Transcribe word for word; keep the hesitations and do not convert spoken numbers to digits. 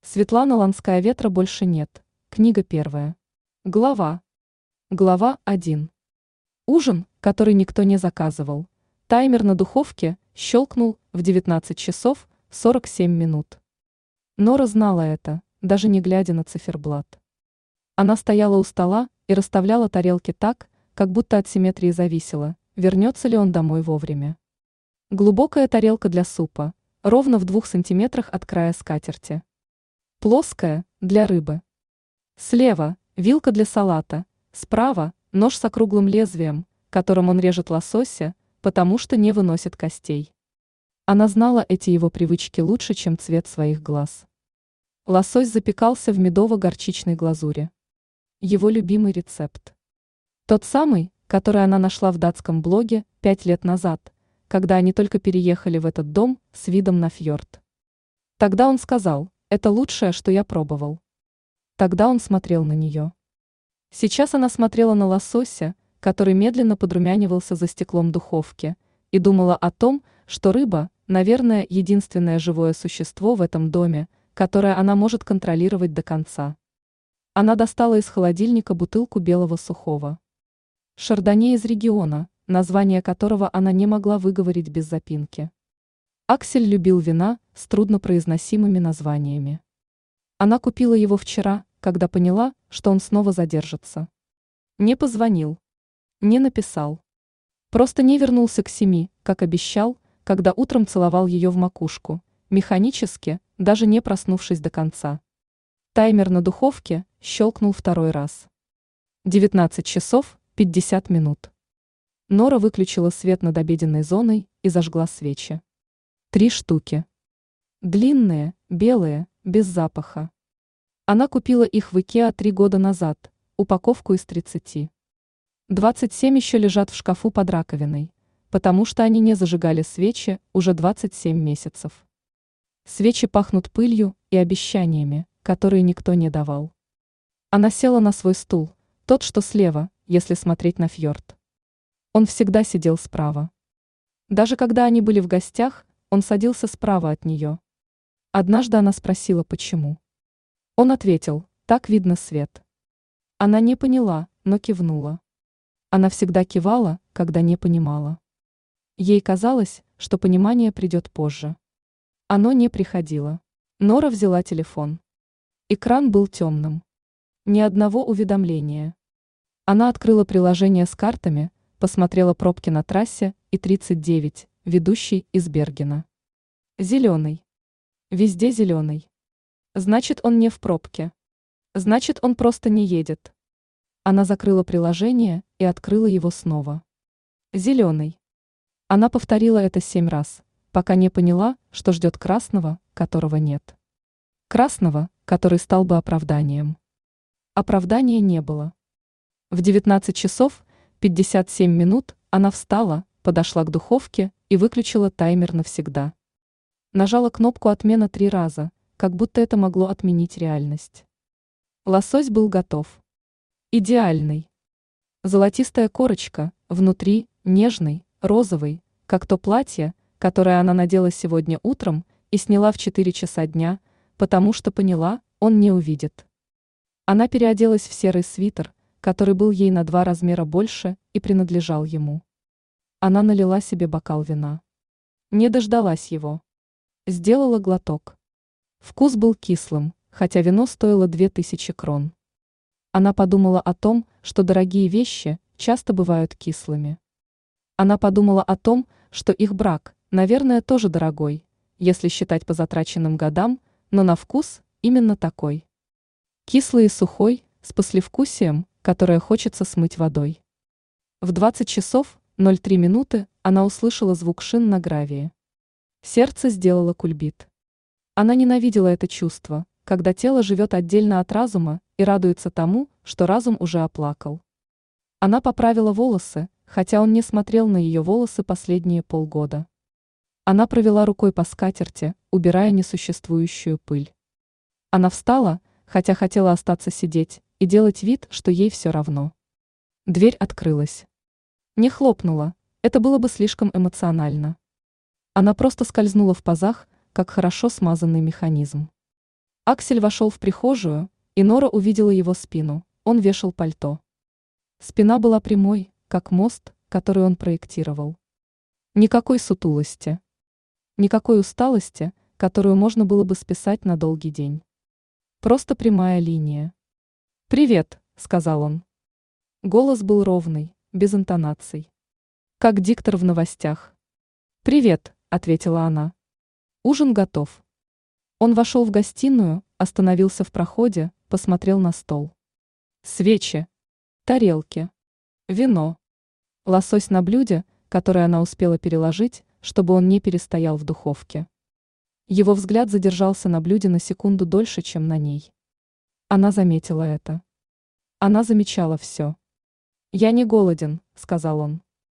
Светлана Ланская, ветра больше нет. Книга первая. Глава. Глава один. Ужин, который никто не заказывал. Таймер на духовке щелкнул в девятнадцать часов сорок семь минут. Нора знала это, даже не глядя на циферблат. Она стояла у стола и расставляла тарелки так, как будто от симметрии зависело, вернется ли он домой вовремя. Глубокая тарелка для супа, ровно в двух сантиметрах от края скатерти. Плоская, для рыбы. Слева – вилка для салата, справа – нож с округлым лезвием, которым он режет лосося, потому что не выносит костей. Она знала эти его привычки лучше, чем цвет своих глаз. Лосось запекался в медово-горчичной глазури. Его любимый рецепт. Тот самый, который она нашла в датском блоге пять лет назад, когда они только переехали в этот дом с видом на фьорд. Тогда он сказал: «Это лучшее, что я пробовал». Тогда он смотрел на нее. Сейчас она смотрела на лосося, который медленно подрумянивался за стеклом духовки, и думала о том, что рыба, наверное, единственное живое существо в этом доме, которое она может контролировать до конца. Она достала из холодильника бутылку белого сухого шардоне из региона, название которого она не могла выговорить без запинки. Аксель любил вина с труднопроизносимыми названиями. Она купила его вчера, когда поняла, что он снова задержится. Не позвонил. Не написал. Просто не вернулся к семи, как обещал, когда утром целовал ее в макушку, механически, даже не проснувшись до конца. Таймер на духовке щелкнул второй раз. девятнадцать часов пятьдесят минут. Нора выключила свет над обеденной зоной и зажгла свечи. Три штуки. Длинные, белые, без запаха. Она купила их в Икеа три года назад, упаковку из тридцати. двадцать семь еще лежат в шкафу под раковиной, потому что они не зажигали свечи уже двадцать семь месяцев. Свечи пахнут пылью и обещаниями, которые никто не давал. Она села на свой стул, тот, что слева, если смотреть на фьорд. Он всегда сидел справа. Даже когда они были в гостях, он садился справа от нее. Однажды она спросила, почему. Он ответил: «Так видно свет». Она не поняла, но кивнула. Она всегда кивала, когда не понимала. Ей казалось, что понимание придет позже. Оно не приходило. Нора взяла телефон. Экран был темным. Ни одного уведомления. Она открыла приложение с картами, посмотрела пробки на трассе И тридцать девять, ведущий из Бергена. Зеленый. Везде зеленый. Значит, он не в пробке. Значит, он просто не едет. Она закрыла приложение и открыла его снова. Зеленый. Она повторила это семь раз, пока не поняла, что ждет красного, которого нет. Красного, который стал бы оправданием. Оправдания не было. В девятнадцать часов пятьдесят семь минут она встала, подошла к духовке и выключила таймер навсегда. Нажала кнопку «Отмена» три раза, как будто это могло отменить реальность. Лосось был готов. Идеальный. Золотистая корочка, внутри, нежный, розовый, как то платье, которое она надела сегодня утром и сняла в четыре часа дня, потому что поняла, он не увидит. Она переоделась в серый свитер, который был ей на два размера больше и принадлежал ему. Она налила себе бокал вина. Не дождалась его. Сделала глоток. Вкус был кислым, хотя вино стоило две тысячи крон. Она подумала о том, что дорогие вещи часто бывают кислыми. Она подумала о том, что их брак, наверное, тоже дорогой, если считать по затраченным годам, но на вкус именно такой. Кислый и сухой, с послевкусием, которое хочется смыть водой. В двадцать часов ноль три минуты она услышала звук шин на гравии. Сердце сделало кульбит. Она ненавидела это чувство, когда тело живет отдельно от разума и радуется тому, что разум уже оплакал. Она поправила волосы, хотя он не смотрел на ее волосы последние полгода. Она провела рукой по скатерти, убирая несуществующую пыль. Она встала, хотя хотела остаться сидеть и делать вид, что ей все равно. Дверь открылась. Не хлопнула, это было бы слишком эмоционально. Она просто скользнула в пазах, как хорошо смазанный механизм. Аксель вошел в прихожую, и Нора увидела его спину, он вешал пальто. Спина была прямой, как мост, который он проектировал. Никакой сутулости. Никакой усталости, которую можно было бы списать на долгий день. Просто прямая линия. «Привет», — сказал он. Голос был ровный, без интонаций. Как диктор в новостях. «Привет», — ответила она. «Ужин готов». Он вошел в гостиную, остановился в проходе, посмотрел на стол. Свечи, тарелки, вино, лосось на блюде, которое она успела переложить, чтобы он не перестоял в духовке. Его взгляд задержался на блюде на секунду дольше, чем на ней. Она заметила это. Она замечала все. «Я не голоден», — сказал он.